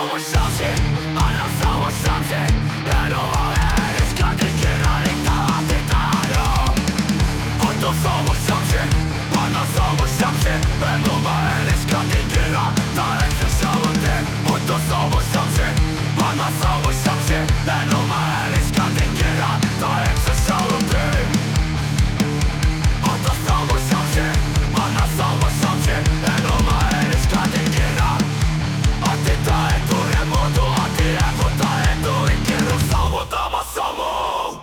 我相信，把那让我相信，来到我眼里，看见哪里他的大肉，我都说我相信，把那让我相信，来到我眼里，看见哪他的小问题，我都说我相信，把那让我相信，来到我眼里，看见哪他的小问题，我都说我相信，把那让我相信，来到我眼里，看见哪。Отдай твоя моду, а ти ако дай то и керо само дама само.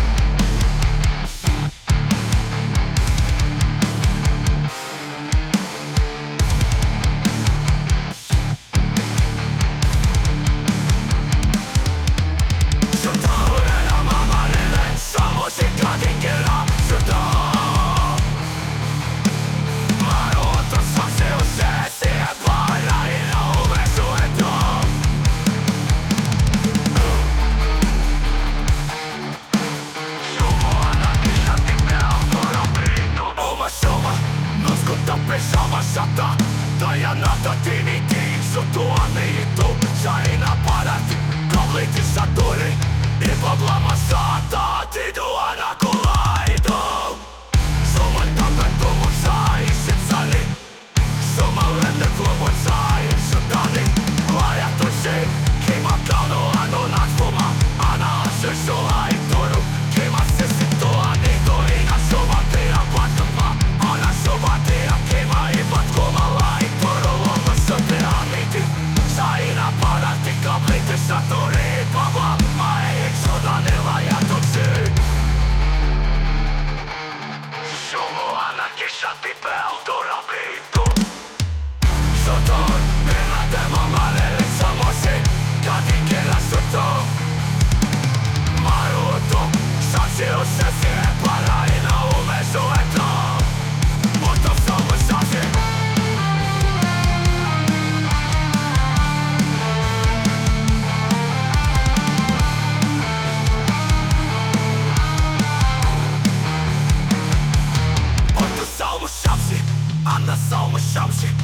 Сюда на мама леле, само си кади кера сюда. Марота сам се усети е пара и на увесу е дом. Шума на тиша ти ме авторабрито. Oma шума, носкота пешава шата. Тајаната ти ни ти со тоа не и ту. Шарина парати, каблити сатури. И поглама сата, ти дуа на кола и дом. Шума тата тому са и шицали. Шума лете клубот са и шутани. Лаја туши, кима кано ано на шума. Ана аше шуа и тору. Кима се ситуа ни дори на шума ти на паткама. Ана шума ти на кима и паткома ла и тору. Лома шуте амити. Шарина парати каблите сатури. Павла мае и шудани лаја туши. Шуму ана киша ти пе авторабрито. Sotto, nella demo male le samosi, cadi che la sotto. Maruto, sansi o sessi e parai na umesu e to. Moto somo sasi. Moto somo shamsi, Anna somo shamsi.